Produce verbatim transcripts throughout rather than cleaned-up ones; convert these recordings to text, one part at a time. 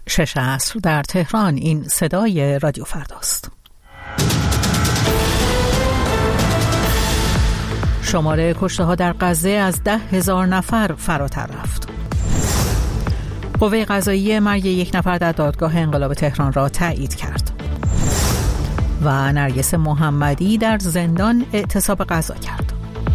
شش عصر در تهران. این صدای رادیو فرداست. شماره کشته ها در غزه از ده هزار نفر فراتر رفت. قوه قضاییه مرگ یک نفر در دادگاه انقلاب تهران را تایید کرد. و نرگس محمدی در زندان اعتصاب غذا کرد.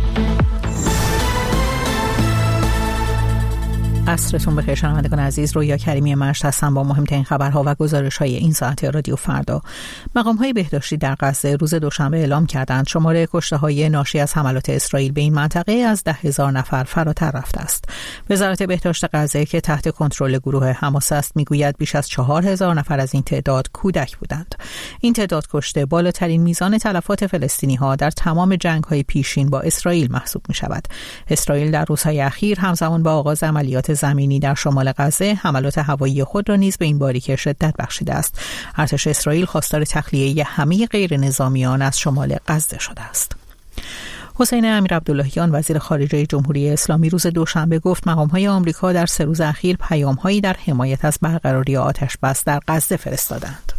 عصرتون بخیر شنوندگان عزیز. رویا کریمی مشت هستم با مهمترین خبرها و گزارش‌های این ساعت رادیو فردا. مقام‌های بهداشتی در غزه روز دوشنبه اعلام کردند شماره کشته‌های ناشی از حملات اسرائیل به این منطقه از ده هزار نفر فراتر رفته است. وزارت بهداشت غزه که تحت کنترل گروه حماس است میگوید بیش از چهار هزار نفر از این تعداد کودک بودند. این تعداد کشته بالاترین میزان تلفات فلسطینی‌ها در تمام جنگ‌های پیشین با اسرائیل محسوب می‌شود. اسرائیل در روزهای اخیر همزمان با آغاز عملیات زمینی در شمال غزه حملات هوایی خود را نیز به این باریکه شدت بخشیده است. ارتش اسرائیل خواستار تخلیه همه غیر نظامیان از شمال غزه شده است. حسین امیرعبداللهیان وزیر خارجه جمهوری اسلامی روز دوشنبه گفت مقام‌های آمریکا در سه روز اخیر پیام‌هایی در حمایت از برقراری آتش‌بس در غزه فرستادند.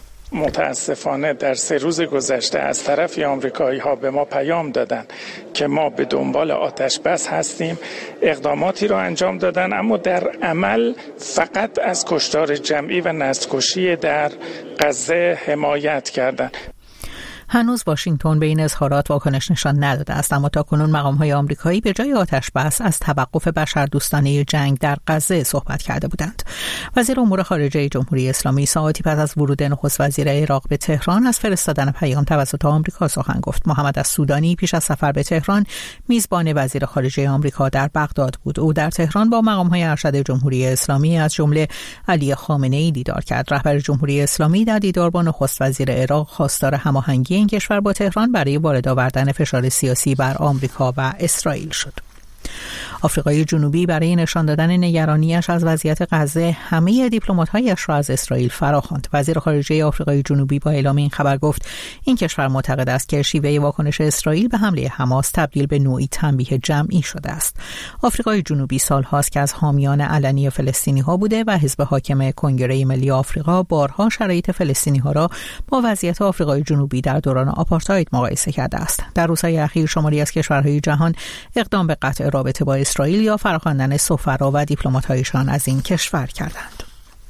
متاسفانه در سه روز گذشته از طرف آمریکایی ها به ما پیام دادن که ما به دنبال آتش بس هستیم، اقداماتی را انجام دادن، اما در عمل فقط از کشتار جمعی و نسل‌کشی در غزه حمایت کردند. هنوز واشنگتن به این اظهارات واکنش نشان نداده است، اما تاکنون مقام‌های آمریکایی به جای آتش بس از توقف بشردوستانه جنگ در غزه صحبت کرده بودند. وزیر امور خارجه جمهوری اسلامی ساعاتی پس از ورود نخست وزیر عراق به تهران از فرستادن پیام توسط آمریکا سخن گفت. محمد السودانی پیش از سفر به تهران میزبان وزیر خارجه آمریکا در بغداد بود. او در تهران با مقام‌های ارشد جمهوری اسلامی از جمله علی خامنه‌ای دیدار کرد. رهبر جمهوری اسلامی در دیدار با نخست وزیر عراق خواستار هماهنگی این کشور با تهران برای وارد آوردن فشار سیاسی بر آمریکا و اسرائیل شد. آفریقای جنوبی برای نشان دادن نگرانیش از وضعیت غزه همه دیپلمات‌هایش را از اسرائیل فراخواند. وزیر خارجه آفریقای جنوبی با اعلام این خبر گفت این کشور معتقد است که شیوه واکنش اسرائیل به حمله حماس تبدیل به نوعی تنبیه جمعی شده است. آفریقای جنوبی سال‌هاست که از حامیان علنی فلسطینی‌ها بوده و حزب حاکم کنگره ملی آفریقا بارها شرایط فلسطینی‌ها را با وضعیت آفریقای جنوبی در دوران آپارتاید مقایسه کرده است. در روزهای اخیر شماری از کشورهای جهان اقدام به قطع رابطه با اسرائیل یا فراخواندن سفرا و دیپلمات‌هایشان از این کشور کردند.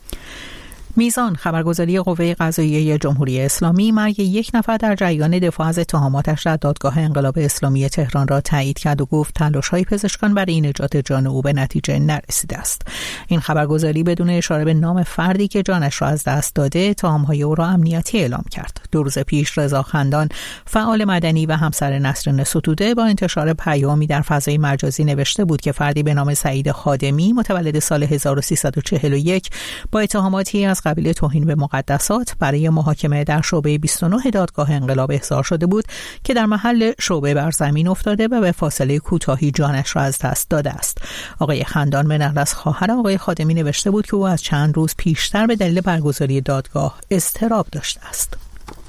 میزان خبرگزاری قوه قضاییه جمهوری اسلامی مرگ یک نفر در جریان دفاع از اتهاماتش در دادگاه انقلاب اسلامی تهران را تایید کرد و گفت تلاش‌های پزشکان برای نجات جان او به نتیجه نرسیده است. این خبرگزاری بدون اشاره به نام فردی که جانش را از دست داده اتهام‌های او را امنیتی اعلام کرد. دو روز پیش رضا خندان فعال مدنی و همسر نسرین ستوده با انتشار پیامی در فضای مجازی نوشته بود که فردی به نام سعید خادمی متولد سال هزار و سیصد و چهل و یک با اتهاماتی از قبیل توهین به مقدسات برای محاکمه در شعبه بیست و نه دادگاه انقلاب احضار شده بود که در محل شعبه بر زمین افتاده و به فاصله کوتاهی جانش را از دست داده است. آقای خندان به نقل از خواهر آقای خادمی نوشته بود که او از چند روز پیشتر به دلیل برگزاری دادگاه اضطراب داشته است.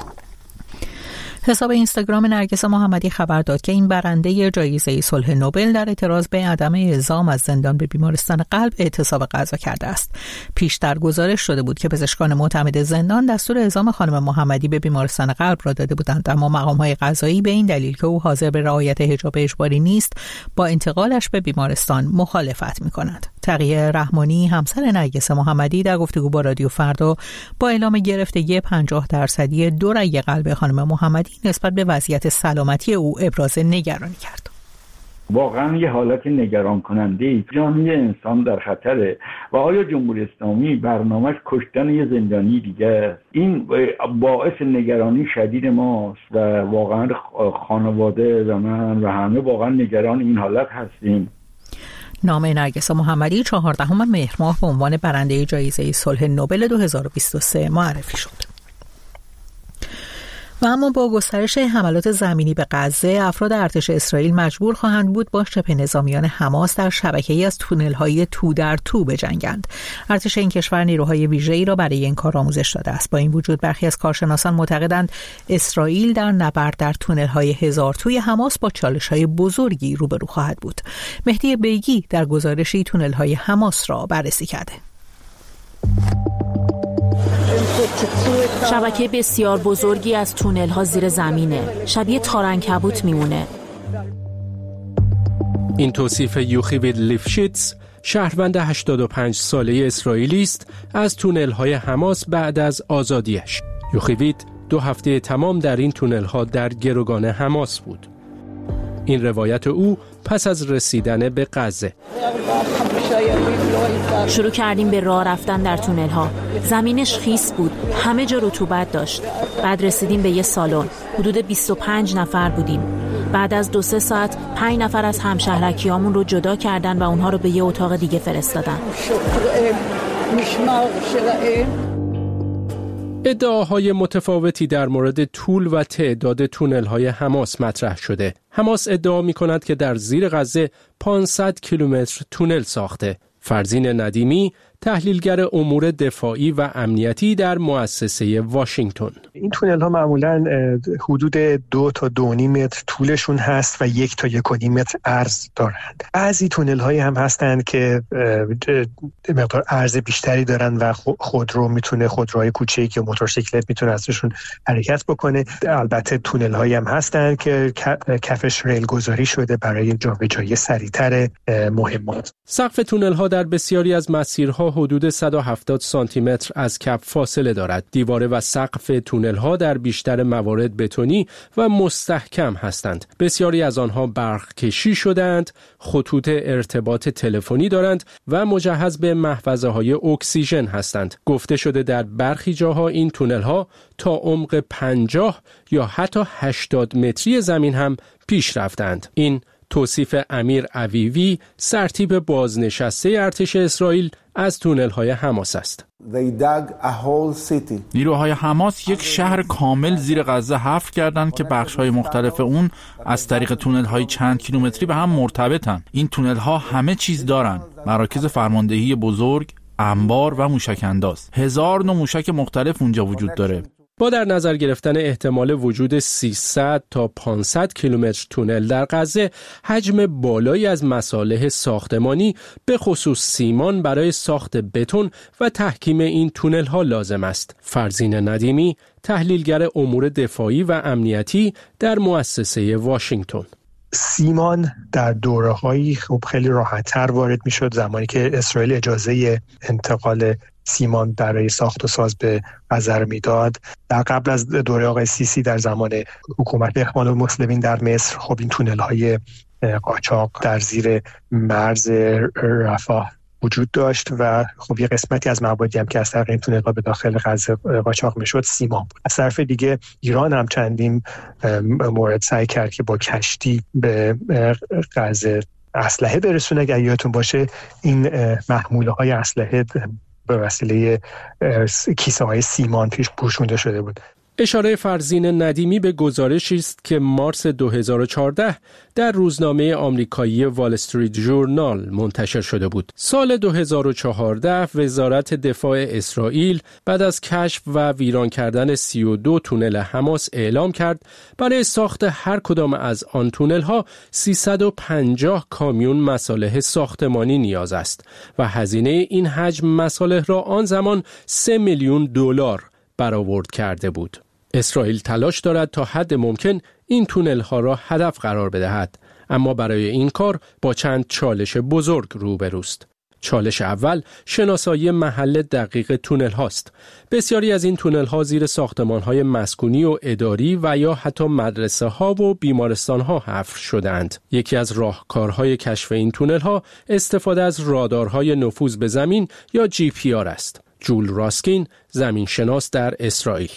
حساب اینستاگرام نرگس محمدی خبر داد که این برنده جایزه صلح نوبل در اعتراض به عدم اعزام از زندان به بیمارستان قلب اعتصاب غذا کرده است. پیشتر گزارش شده بود که پزشکان معتمد زندان دستور اعزام خانم محمدی به بیمارستان قلب را داده بودند، اما مقام‌های قضایی به این دلیل که او حاضر به رعایت حجاب اجباری نیست با انتقالش به بیمارستان مخالفت می‌کنند. تقیه رحمانی همسر نرگس محمدی در گفتگو با رادیو فردا با اعلام گرفتگی پنجاه درصدی دو رأی قلب خانم محمدی نسبت به وضعیت سلامتی او ابراز نگرانی کرد. واقعا یه حالت نگران کننده، جان یه انسان در خطره و آیا جمهوری اسلامی برنامه‌اش کشتن یه زندانی دیگه است؟ این باعث نگرانی شدید ماست و واقعا خانواده و من و همه واقعا نگران این حالت هستیم. نام نرگس محمدی چهاردهم مهر ماه به عنوان برنده جایزه صلح نوبل دو هزار و بیست و سه معرفی شد. و اما با گسترش حملات زمینی به غزه افراد ارتش اسرائیل مجبور خواهند بود با شبه نظامیان حماس در شبکه‌ای از تونل‌های تو در تو بجنگند. ارتش این کشور نیروهای ویژه‌ای را برای این کار آموزش داده است. با این وجود برخی از کارشناسان معتقدند اسرائیل در نبرد در تونل‌های هزار توی حماس با چالش‌های بزرگی روبرو خواهد بود. مهدی بیگی در گزارشی تونل‌های حماس را بررسی کرده. شبکه بسیار بزرگی از تونل ها زیر زمینه، شبیه تارعنکبوت میمونه. این توصیف یوخیوید لیفشیتز، شهروند هشتاد و پنج ساله اسرائیلی است از تونل های حماس بعد از آزادیش. یوخیوید دو هفته تمام در این تونل ها در گروگان حماس بود. این روایت او پس از رسیدن به غزه. شروع کردیم به راه رفتن در تونل ها. زمینش خیس بود، همه جا رطوبت داشت. بعد رسیدیم به یه سالن. حدود بیست و پنج نفر بودیم. بعد از دو سه ساعت پنج نفر از همشهرکیامون رو جدا کردن و اونها رو به یه اتاق دیگه فرستادن. ادعاهای متفاوتی در مورد طول و تعداد تونل‌های حماس مطرح شده. حماس ادعا می‌کند که در زیر غزه پانصد کیلومتر تونل ساخته. فرزین ندیمی، تحلیلگر امور دفاعی و امنیتی در مؤسسه واشنگتن. این تونل ها معمولاً حدود دو تا دو نیم متر طولشون هست و یک تا یک و نیم متر عرض دارند. بعضی تونل هایی هم هستند که مقدار عرض بیشتری دارن و خودرو میتونه خودروهای کوچیک یا موتورسیکلت میتونه ازشون حرکت بکنه. البته تونل هایی هم هستند که کفش ریل گذاری شده برای جابجایی سریعتر مهمات. سقف تونل ها در بسیاری از مسیرها حدود صد و هفتاد سانتی متر از کف فاصله دارد. دیواره و سقف تونل ها در بیشتر موارد بتونی و مستحکم هستند. بسیاری از آنها برق کشی شدند، خطوط ارتباط تلفنی دارند و مجهز به محفظه های اکسیژن هستند. گفته شده در برخی جاها این تونل ها تا عمق پنجاه یا حتی هشتاد متری زمین هم پیش رفتند. این توصیف امیر عویوی، سرتیپ بازنشسته ارتش اسرائیل از تونل‌های حماس است. نیروهای حماس یک شهر کامل زیر غزه حفر کردند که بخش‌های مختلف اون از طریق تونل‌های چند کیلومتری به هم مرتبطن. این تونل‌ها همه چیز دارن: مراکز فرماندهی بزرگ، انبار و موشک‌انداز. هزار نوع موشک مختلف اونجا وجود داره. با در نظر گرفتن احتمال وجود سیصد تا پانصد کیلومتر تونل در غزه، حجم بالایی از مصالح ساختمانی به خصوص سیمان برای ساخت بتون و تحکیم این تونل ها لازم است. فرزین ندیمی، تحلیلگر امور دفاعی و امنیتی در مؤسسه واشنگتن. سیمان در دوره‌هایی خب خیلی راحت‌تر وارد می‌شد زمانی که اسرائیل اجازه انتقال سیمان برای ساخت و ساز به غزه میداد. در قبل از دوره آقای سیسی در زمان حکومت اخوان المسلمین در مصر خب این تونل‌های قاچاق در زیر مرز رفاه وجود داشت و خب یه قسمتی از موادی هم که از طریق این تونل‌ها به داخل غزه قاچاق میشد سیمان بود. از طرف دیگه ایران هم چندین مورد سعی کرد که با کشتی به غزه اسلحه برسونه. اگر یادتون باشه این محموله‌های اسلحه به وسیله کیسه های سیمان پیش پوشونده شده بود. اشاره فرزین ندیمی به گزارشی است که مارس دو هزار و چهارده در روزنامه آمریکایی وال استریت ژورنال منتشر شده بود. سال دو هزار و چهارده وزارت دفاع اسرائیل بعد از کشف و ویران کردن سی و دو تونل حماس اعلام کرد برای ساخت هر کدام از آن تونل ها سیصد و پنجاه کامیون مصالح ساختمانی نیاز است و هزینه این حجم مصالح را آن زمان سه میلیون دلار برآورد کرده بود. اسرائیل تلاش دارد تا حد ممکن این تونل ها را هدف قرار بدهد، اما برای این کار با چند چالش بزرگ روبروست. چالش اول شناسایی محل دقیق تونل هاست. بسیاری از این تونل ها زیر ساختمان های مسکونی و اداری و یا حتی مدرسه ها و بیمارستان ها حفر شدند. یکی از راهکارهای کشف این تونل ها استفاده از رادارهای نفوذ به زمین یا جی پی آر است. جول راسکین، زمین شناس در اسرائیل.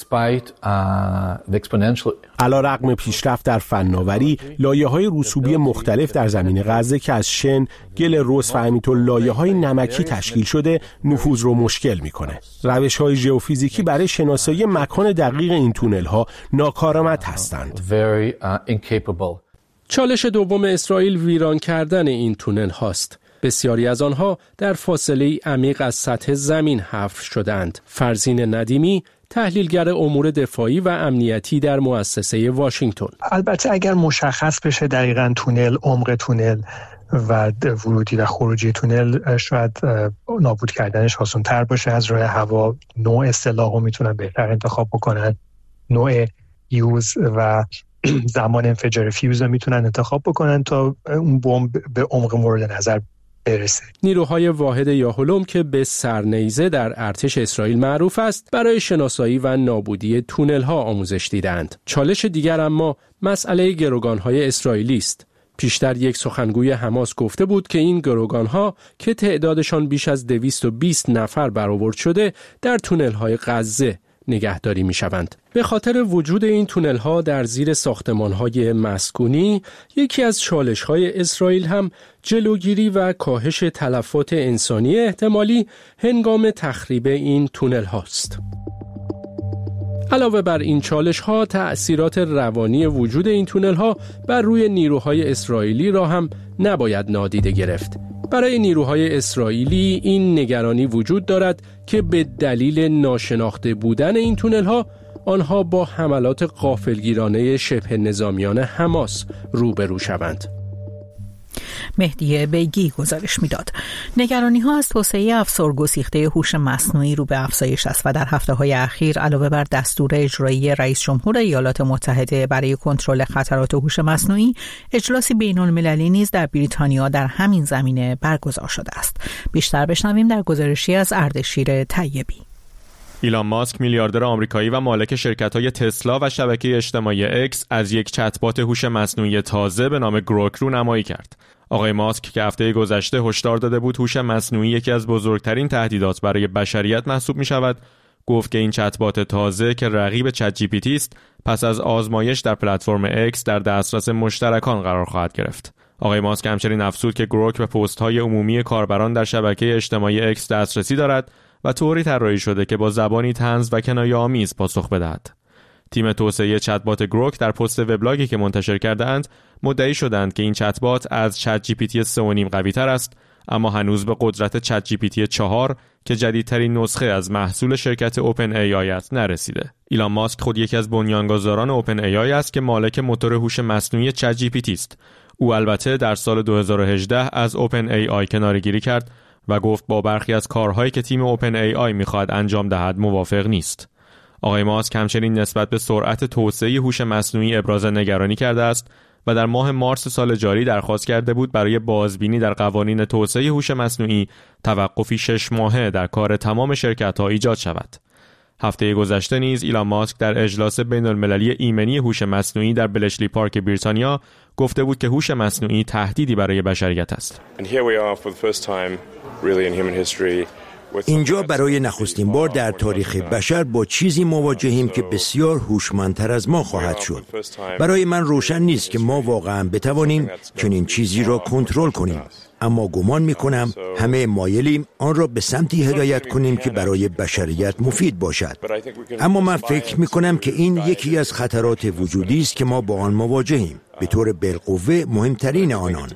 علیرغم پیشرفت در فناوری، لایه‌های رسوبی مختلف در زمین غزه که از شن، گل رس و همینطور لایه‌های نمکی تشکیل شده، نفوذ رو مشکل می‌کنه. روش‌های ژئوفیزیکی برای شناسایی مکان دقیق این تونل‌ها ناکارآمد هستند. چالش دوم اسرائیل ویران کردن این تونل هاست. بسیاری از آنها در فاصله عمیق از سطح زمین حفر شدند. فرزین ندیمی، تحلیلگر امور دفاعی و امنیتی در مؤسسه واشنگتن. البته اگر مشخص بشه دقیقاً تونل، عمق تونل و ورودی و خروجی تونل شاید نابود کردنش آسان تر باشه. از راه هوا نوع سلاح رو میتونن بهتر انتخاب بکنن، نوع یوز و زمان انفجار فیوز رو میتونن انتخاب بکنن تا اون بمب به عمق مورد نظر برسه. نیروهای واحد یاهلم که به سرنیزه در ارتش اسرائیل معروف است، برای شناسایی و نابودی تونل ها آموزش دیدند. چالش دیگر اما مسئله گروگان‌های اسرائیلی است. پیشتر یک سخنگوی حماس گفته بود که این گروگان‌ها که تعدادشان بیش از دویست و بیست نفر برآورد شده در تونل‌های غزه نگهداری می‌شوند. به خاطر وجود این تونل‌ها در زیر ساختمان‌های مسکونی، یکی از چالش‌های اسرائیل هم جلوگیری و کاهش تلفات انسانی احتمالی هنگام تخریب این تونل‌هاست. علاوه بر این چالش‌ها، تأثیرات روانی وجود این تونل‌ها بر روی نیروهای اسرائیلی را هم نباید نادیده گرفت. برای نیروهای اسرائیلی این نگرانی وجود دارد که به دلیل ناشناخته بودن این تونل‌ها آنها با حملات غافلگیرانه شبه نظامیان حماس روبرو شوند. مهدی بیگی گزارش میداد. نگرانی ها از توسعه افسرگسیخته هوش مصنوعی رو به افزایش است و در هفته های اخیر علاوه بر دستور اجرایی رئیس جمهور ایالات متحده برای کنترل خطرات هوش مصنوعی، اجلاسی بین المللی نیز در بریتانیا در همین زمینه برگزار شده است. بیشتر بشنویم در گزارشی از اردشیر طیبی. ایلان ماسک، میلیاردر آمریکایی و مالک شرکت‌های تسلا و شبکه اجتماعی اکس، از یک چت‌بات هوش مصنوعی تازه به نام گروک رو نمایی کرد. آقای ماسک که هفته گذشته هشدار داده بود هوش مصنوعی یکی از بزرگترین تهدیدات برای بشریت محسوب می‌شود، گفت که این چت‌بات تازه که رقیب چت جی پی تی است، پس از آزمایش در پلتفرم اکس در دسترس مشترکان قرار خواهد گرفت. آقای ماسک همچنین افزود که گروک به پست‌های عمومی کاربران در شبکه اجتماعی اکس دسترسی دارد و طوری طراحی شده که با زبانی طنز و کنایه‌آمیز پاسخ بدهد. تیم توسعه چت‌بات گروک در پست وبلاگی که منتشر کرده‌اند مدعی شدند که این چت‌بات از چت جی پی تی سه و نیم قوی‌تر است، اما هنوز به قدرت چت جی پی تی چهار که جدیدترین نسخه از محصول شرکت اوپن ای آی است نرسیده. ایلان ماسک خود یکی از بنیانگذاران اوپن ای آی است که مالک موتور هوش مصنوعی چت جی پی تی است. او البته در سال دو هزار و هجده از اوپن ای آی کناره‌گیری کرد و گفت با برخی از کارهایی که تیم اوپن ای آی می‌خواد انجام دهد موافق نیست. آقای ماسک همچنین نسبت به سرعت توسعه هوش مصنوعی ابراز نگرانی کرده است و در ماه مارس سال جاری درخواست کرده بود برای بازبینی در قوانین توسعه هوش مصنوعی توقفی شش ماهه در کار تمام شرکت‌ها ایجاد شود. هفته گذشته نیز ایلان ماسک در اجلاس بین‌المللی ایمنی هوش مصنوعی در بلشلی پارک بریتانیا گفته بود که هوش مصنوعی تهدیدی برای بشریت است. اینجا برای نخستین بار در تاریخ بشر با چیزی مواجهیم که بسیار هوشمندتر از ما خواهد شد. برای من روشن نیست که ما واقعا بتوانیم چنین چیزی را کنترل کنیم، اما گمان می‌کنم همه مایلیم آن را به سمتی هدایت کنیم که برای بشریت مفید باشد. اما من فکر می‌کنم که این یکی از خطرات وجودی است که ما با آن مواجهیم، به طور بالقوه مهمترین آنان.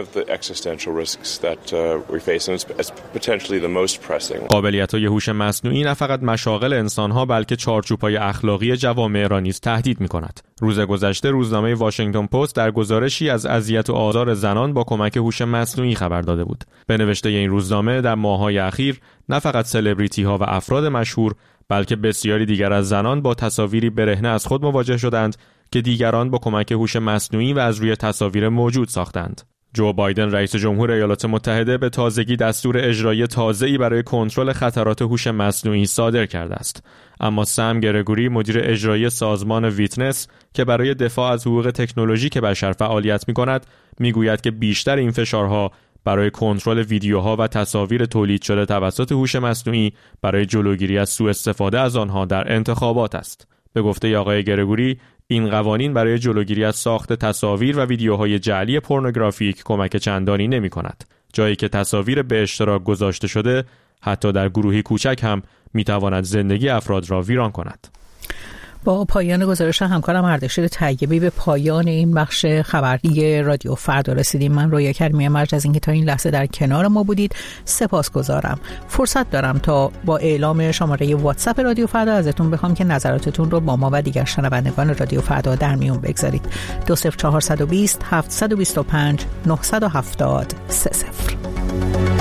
قابلیت‌های هوش مصنوعی نه فقط مشاغل انسان‌ها بلکه چارچوب‌های اخلاقی جوامع را نیز تهدید می‌کند. روز گذشته روزنامه واشنگتن پست در گزارشی از اذیت و آزار زنان با کمک هوش مصنوعی خبر داده بود. به نوشته این روزنامه در ماه‌های اخیر نه فقط سلبریتی‌ها و افراد مشهور بلکه بسیاری دیگر از زنان با تصاویری برهنه از خود مواجه شدند که دیگران با کمک هوش مصنوعی و از روی تصاویر موجود ساختند. جو بایدن رئیس جمهور ایالات متحده به تازگی دستور اجرایی تازه‌ای برای کنترل خطرات هوش مصنوعی صادر کرده است. اما سم گرگوری مدیر اجرایی سازمان ویتنس که برای دفاع از حقوق تکنولوژیک بشر فعالیت می‌کند، می‌گوید که بیشتر این فشارها برای کنترل ویدیوها و تصاویر تولید شده توسط هوش مصنوعی برای جلوگیری از سوء استفاده از آنها در انتخابات است. به گفته آقای گرگوری، این قوانین برای جلوگیری از ساخت تصاویر و ویدیوهای جعلی پورنوگرافیک کمک چندانی نمی‌کند. جایی که تصاویر به اشتراک گذاشته شده حتی در گروهی کوچک هم می‌تواند زندگی افراد را ویران کند. با پایان گزارش همکارم اردشیر طیبی به پایان این بخش خبری رادیو فردا رسیدیم. من رویا کریمی مرج از اینکه تا این لحظه در کنار ما بودید سپاسگزارم. فرصت دارم تا با اعلام شماره واتساپ رادیو فردا ازتون بخوام که نظراتتون رو با ما و دیگر شنوندگان رادیو فردا در میون بگذارید. دو صفر چهار دو صفر هفت دو پنج نه هفت صفر سه صفر